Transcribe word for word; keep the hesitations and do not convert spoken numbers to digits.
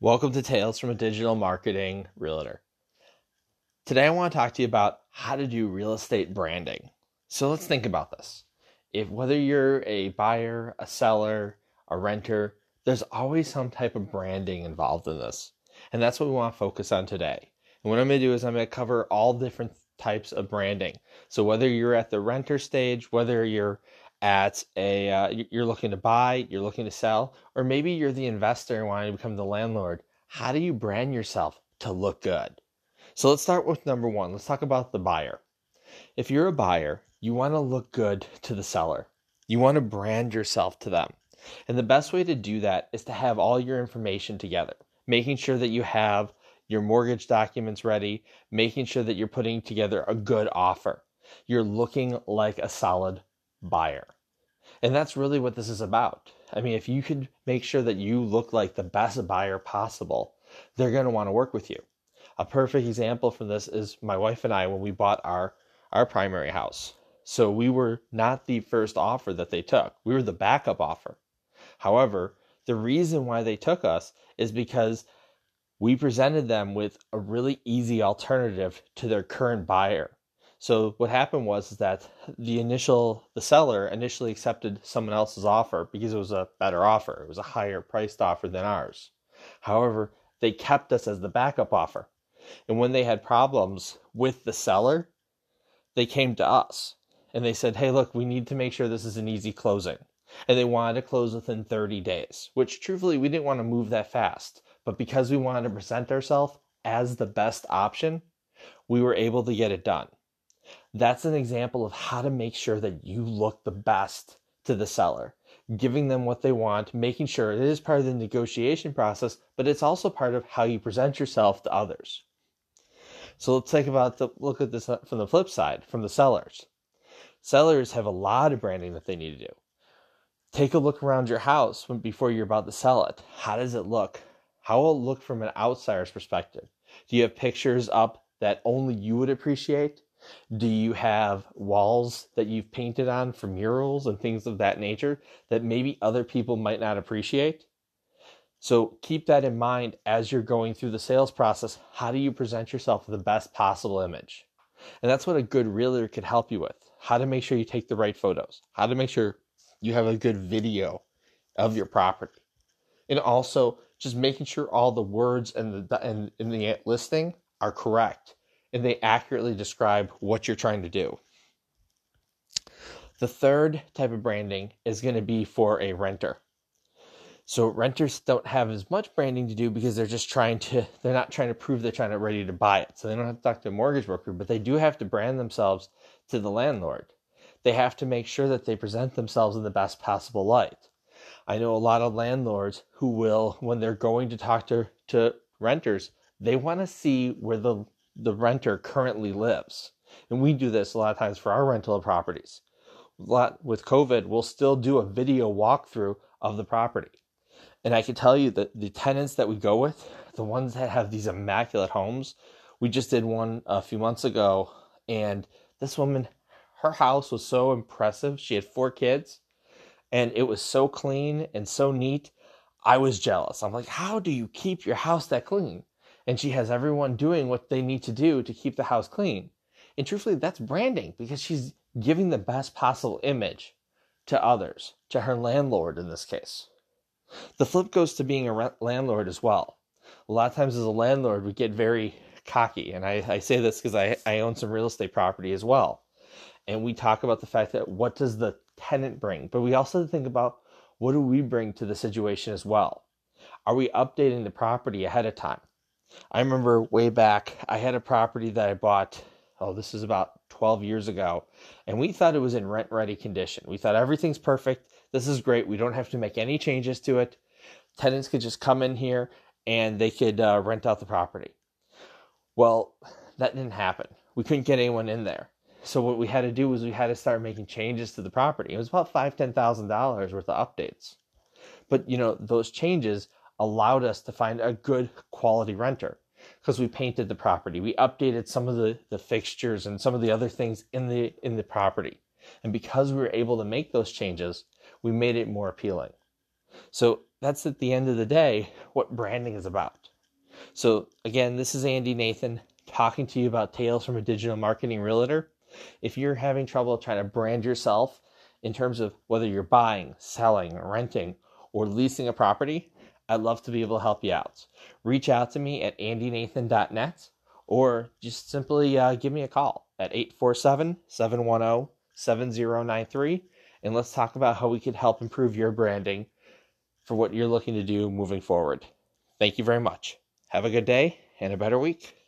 Welcome to Tales from a Digital Marketing Realtor. Today I want to talk to you about how to do real estate branding. So let's think about this. If whether you're a buyer, a seller, a renter, there's always some type of branding involved in this. And that's what we want to focus on today. And what I'm going to do is I'm going to cover all different types of branding. So whether you're at the renter stage, whether you're at a uh, you're looking to buy, you're looking to sell, or maybe you're the investor and wanting to become the landlord, how do you brand yourself to look good? So let's start with number one. Let's talk about the buyer. If you're a buyer, you want to look good to the seller. You want to brand yourself to them. And the best way to do that is to have all your information together, making sure that you have your mortgage documents ready, making sure that you're putting together a good offer. You're looking like a solid buyer. And that's really what this is about. I mean, if you could make sure that you look like the best buyer possible, they're going to want to work with you. A perfect example for this is my wife and I when we bought our, our primary house. So we were not the first offer that they took. We were the backup offer. However, the reason why they took us is because we presented them with a really easy alternative to their current buyer. So what happened was that the initial, the seller initially accepted someone else's offer because it was a better offer. It was a higher priced offer than ours. However, they kept us as the backup offer. And when they had problems with the seller, they came to us and they said, hey, look, we need to make sure this is an easy closing. And they wanted to close within thirty days, which truthfully, we didn't want to move that fast. But because we wanted to present ourselves as the best option, we were able to get it done. That's an example of how to make sure that you look the best to the seller, giving them what they want, making sure it is part of the negotiation process, but it's also part of how you present yourself to others. So let's take about the look at this from the flip side, from the sellers. Sellers have a lot of branding that they need to do. Take a look around your house when, before you're about to sell it. How does it look? How will it look from an outsider's perspective? Do you have pictures up that only you would appreciate? Do you have walls that you've painted on for murals and things of that nature that maybe other people might not appreciate? So keep that in mind as you're going through the sales process. How do you present yourself with the best possible image? And that's what a good realtor could help you with. How to make sure you take the right photos. How to make sure you have a good video of your property. And also just making sure all the words and the and in the listing are correct and they accurately describe what you're trying to do. The third type of branding is going to be for a renter. So renters don't have as much branding to do because they're just trying to, they're not trying to prove they're trying to ready to buy it. So they don't have to talk to a mortgage broker, but they do have to brand themselves to the landlord. They have to make sure that they present themselves in the best possible light. I know a lot of landlords who will, when they're going to talk to, to renters, they want to see where the, the renter currently lives. And we do this a lot of times for our rental properties. A lot with COVID, we'll still do a video walkthrough of the property. And I can tell you that the tenants that we go with, the ones that have these immaculate homes, we just did one a few months ago. And this woman, her house was so impressive. She had four kids and it was so clean and so neat. I was jealous. I'm like, how do you keep your house that clean? And she has everyone doing what they need to do to keep the house clean. And truthfully, that's branding because she's giving the best possible image to others, to her landlord in this case. The flip goes to being a rent landlord as well. A lot of times as a landlord, we get very cocky. And I, I say this because I, I own some real estate property as well. And we talk about the fact that what does the tenant bring? But we also think about what do we bring to the situation as well? Are we updating the property ahead of time? I remember way back, I had a property that I bought, oh, this is about twelve years ago, and we thought it was in rent-ready condition. We thought everything's perfect. This is great. We don't have to make any changes to it. Tenants could just come in here and they could uh, rent out the property. Well, that didn't happen. We couldn't get anyone in there. So what we had to do was we had to start making changes to the property. It was about five thousand dollars, ten thousand dollars worth of updates. But, you know, those changes allowed us to find a good quality renter because we painted the property. We updated some of the, the fixtures and some of the other things in the in the property. And because we were able to make those changes, we made it more appealing. So that's at the end of the day what branding is about. So again, this is Andy Nathan talking to you about Tales from a Digital Marketing Realtor. If you're having trouble trying to brand yourself in terms of whether you're buying, selling, renting, or leasing a property, I'd love to be able to help you out. Reach out to me at andy nathan dot net or just simply uh, give me a call at eight four seven, seven one zero, seven zero nine three, and let's talk about how we could help improve your branding for what you're looking to do moving forward. Thank you very much. Have a good day and a better week.